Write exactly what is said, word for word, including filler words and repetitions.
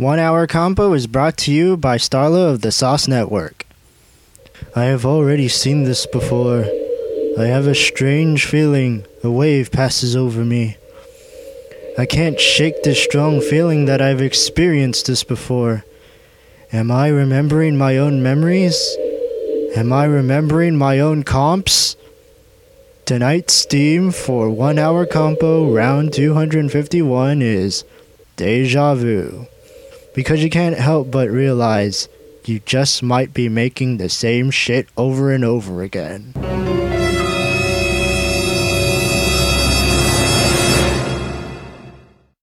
One Hour Combo is brought to you by Starla of the Sauce Network. I have already seen this before. I have a strange feeling. A wave passes over me. I can't shake this strong feeling that I've experienced this before. Am I remembering my own memories? Am I remembering my own comps? Tonight's theme for One Hour Combo round two hundred fifty-one is Deja Vu. Because you can't help but realize you just might be making the same shit over and over again.